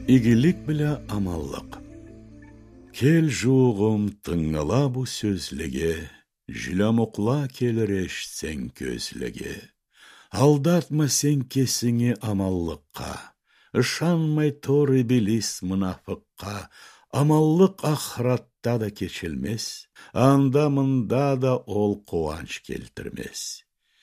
Игілік білі амаллық. Кел жуғым тыңнала бұ сөзліге, жүлам ұқла келір ештсен көзліге. Алдатма сен кесіңе амаллыққа, ұшанмай торы біліс мұнафыққа. Амаллық ақыратта да кечілмес, анда-мында да ол қуанч келтірмес.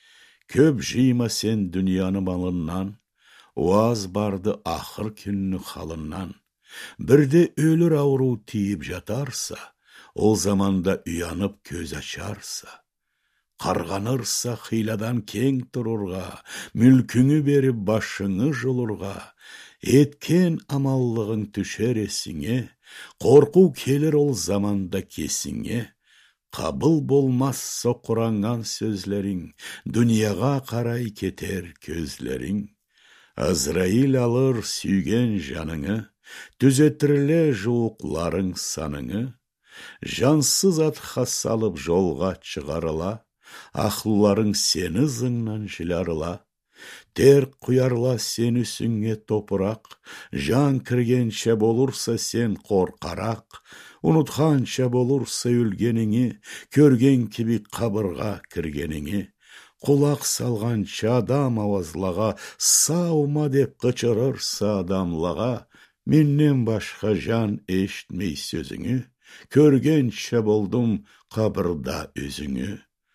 Көп жима сен дүнияны малыннан, уаз барды ақыр күнні қалыннан. Бірде өлір ауру тиіп жатарса, ол заманда уянып көз ашарса. Қарғанырса қиладан кең тұрырға, мүлкіңі беріп башыңы жұлырға. Еткен амаллығың түшер есіңе, қорқу келер ол заманда кесіңе. Қабыл болмасса құраңан сөзлерің, дүнияға қарай кетер көзлерің. Азраил алыр сүйген жаныңы, түзеттіріле жуықларың саныңы. Жансыз атқа салып жолға шығарыла, ақлыларың сені зыңнан жыларыла. Тер құярла сен үсіңе топырақ, жан кіргенше болурса сен қорқарақ. Ұнытқанша болурса өлгеніңе, көрген кеби қабырға кіргеніңе. Құлақ салғанша адам авазлаға, саума деп қычырырса адамлаға. Меннен башқа жан ештмей сөзіңі, көргенше болдым қабырда өзіңі.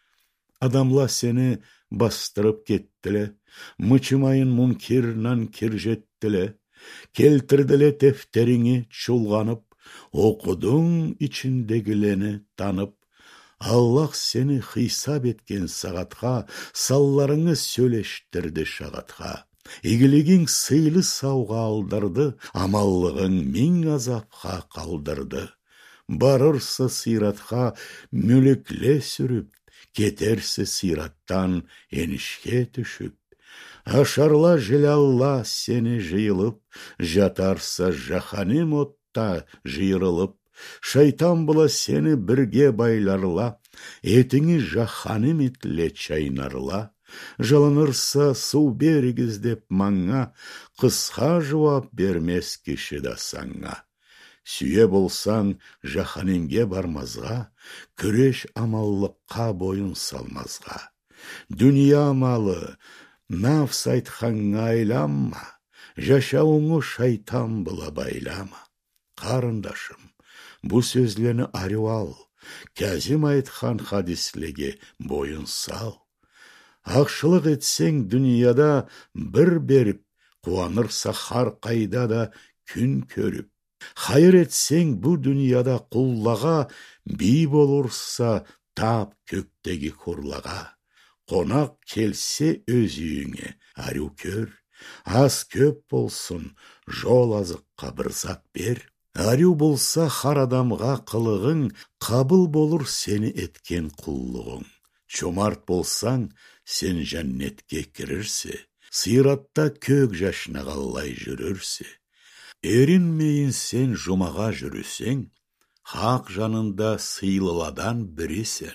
Адамла сені бастырып кеттілі, мычымайын мұнкернан кіржеттілі. Келтірділі тефтеріңе чулғанып, оқудың ішіндегілені танып. Аллах сені хисап еткен сағатқа, салларыңы сөйлештірді шағатқа. Игілігің сыйлы сауға алдырды, амаллығың мен азапқа қалдырды. Барырсы сиратқа мүлікле сүріп, кетерсі сираттан енішке түшіп. Ашарла жылалла сені жиылып, жатарса жаханем отта жиырылып. Шайтан бұла сені бірге байларла, етіңі жаханем етле чайнарла. Жалынырса су берігіз деп маңа, қысқа жуап бермес кіші да саңа. Сүйе болсаң жаханемге бармазға, күреш амаллыққа бойын салмазға. Дүния малы, нафс айтқанға айланма, жашауыңы шайтан бұла байлама. Қарындашым, бұл сөзлені арю ал, кәзім айтқан хадислеге бойын сал. Ақшылық етсең дүнияда бір беріп, қуанырса қар қайда да күн көріп. Хайыр етсең бұл дүнияда құллаға, би болурса тап көктегі құрлаға. Қонақ келсе өз үйіңе арю көр, аз көп болсын жол азыққа бір зат бер. Арю болса хар адамға қылығың, қабыл болур сені еткен құллығың. Чомарт болсаң, сен жәннетке кірірсе, сиратта көк жашына қаллай жүрірсе. Ерінмейін сен жұмаға жүрісең, хақ жанында сыйлыладан біресен.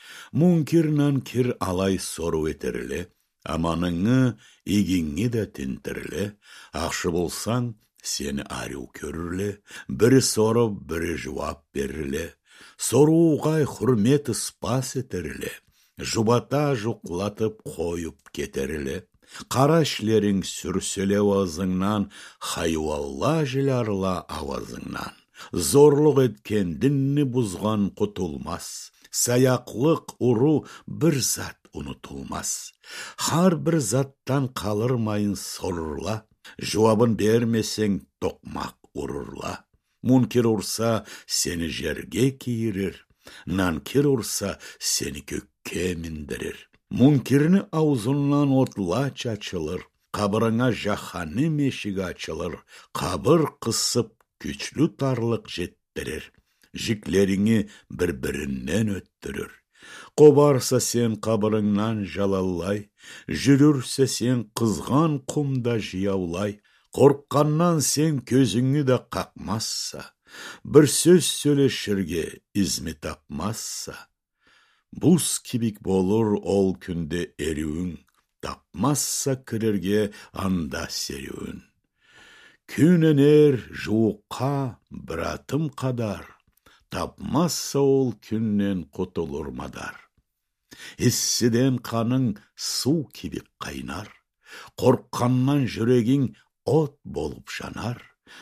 Мұнкернан кір алай сору етерілі, аманыңы игіңі де тінтірілі. Ақшы болсаң, сені арю көрірлі, бірі сорып, бірі жуап берілі. Соруғай құрмет спас етерілі, жұбата жұқлатып қойып кетерілі. Қара ішлерің сүрселе ауазыңнан, хайуалла жыларла ауазыңнан. Зорлық еткен дінні бұзған құтылмас, саяқлық ұру бір зат ұнытылмас. Хар бір заттан қалырмайын сорырла, жуабын бермесең тоқмақ ұрырла. Мұнкер ұрса сені жерге кейірір, нанкер ұрса сені көкке міндірір. Мұнкерні аузынан отла чачылыр, қабырыңа жаханем мешігі açılыр, қабыр қысып күчлі тарлық жеттірір, жіклеріңе бір-бірінен өттірір. Қобарса сен қабырыңнан жалаллай, жүрірсе сен қызған құмда жияулай. Қорққаннан сен көзіңі де қақмасса, бір сөз сөйлешірге ізме тапмасса. Бұз кибік болыр ол күнде ерюің, тапмасса кірерге анда серюің. Күненер жуыққа біратым қадар, тапмасса ол күннен құтылыр мадар. Іссіден қаның су кебек қайнар, қорққаннан жүрегің от болып жанар.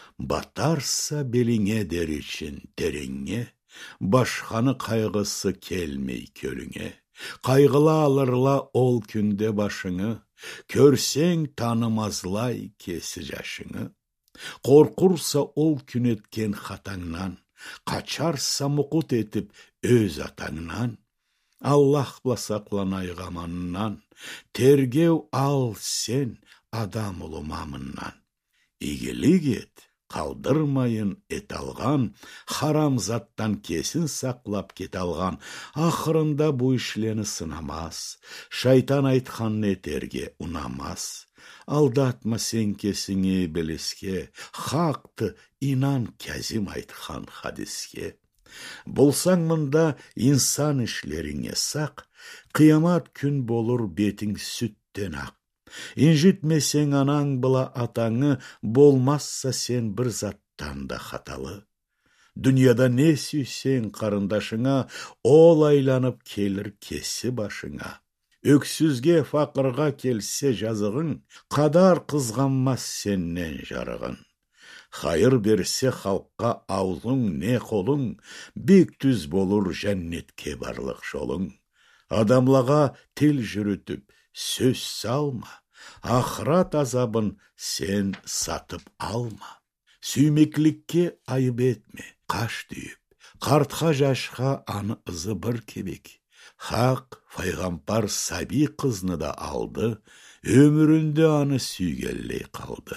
Батарса беліңе деречін тереңе, башқаны қайғысы келмей көліңе. Қайғыла алырла ол күнде башыңы, көрсең танымазлай кесі жашыңы. Қорқұрса ол күн еткен хатаңнан, қачарса мұқыт етіп өз атаңнан. Аллах сақланай ғаманынан, тергеу ал сен адам ұлымамынан. Игілік ет, қалдырмайын ет алған, харам заттан кесін сақлап кет алған. Ақырында бұл ішлені сынамас, шайтан айтқан етерге ұнамас. Алдатма сен кесіңе білеске, хақты инан кәзім айтқан хадиске. Болсаң мұнда инсан ішлеріңе сақ, қиямат күн болыр бетің сүттен ақ. Инжітмесең анаң бұла атаңы, болмасса сен бір заттан да хаталы. Дүнияда не сүйсең қарындашыңа, ол айланып келір кесі башыңа. Өксізге фақырға келсе жазығың, қадар қызғанмас сеннен жарығын. Хайыр берсе халыққа аузың не қолың, бек түз болыр жәннетке барлық жолың. Адамлаға тіл жүрітіп, сөз салма, ақырат азабын сен сатып алма. Сүймеклікке айып етме, қаш дүйіп, қартқа жашқа аны ызы бір кебек. Хақ, пайғамбар саби қызны да алды, өмірінде аны сүйгеллей қалды.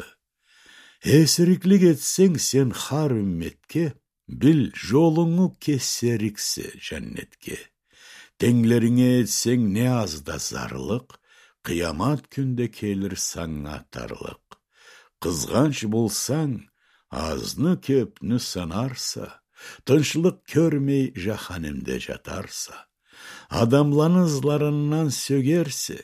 Әсіриклік етсең сен хар үмметке, біл жолыңы кесеріксе жәннетке. Теңлеріңе етсең не азда зарлық, қиямат күнде келір саңа тарлық. Қызғанш болсаң, азны көпні санарса, тыншылық көрмей жаханемде жатарса. Адамланызларынан сөгерсе,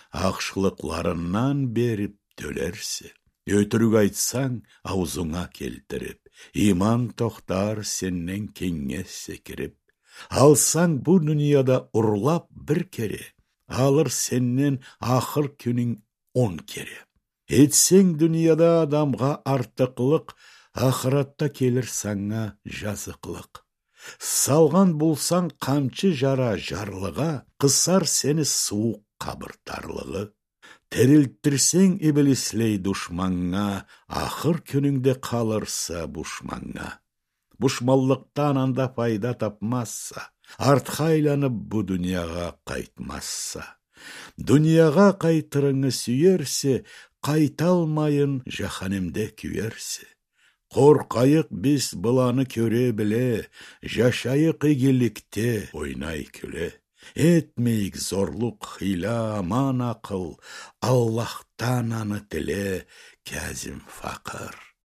ақшылықларынан беріп төлерсе. Өтірік айтсаң, аузыңа келтіріп, иман тоқтар сеннен кеңес секіріп. Алсаң бұл дүнияда ұрлап бір кере, алыр сеннен ақыр күнің 10 кере. Етсең дүнияда адамға артықлық, ақыратта келір саңа жазықлық. Салған болсаң қамчы жара жарлыға, қысар сені суық қабір тарлығы. Терілттірсең ибіліслей дұшманға, ақыр күніңде қалырса бұшманға. Бұшмаллықтан анда пайда тапмасса, артқа айланып бұ дүнияға қайтмасса. Дүнияға қайтырыңы сүйерсе, қайталмайын жаханемде күйерсе. Қорқайық біз бұланы көре біле, жашайық игілікте ойнай күле. Етмейік зорлық хила аман ақыл, Аллахтан аны тіле, кәзім фақыр.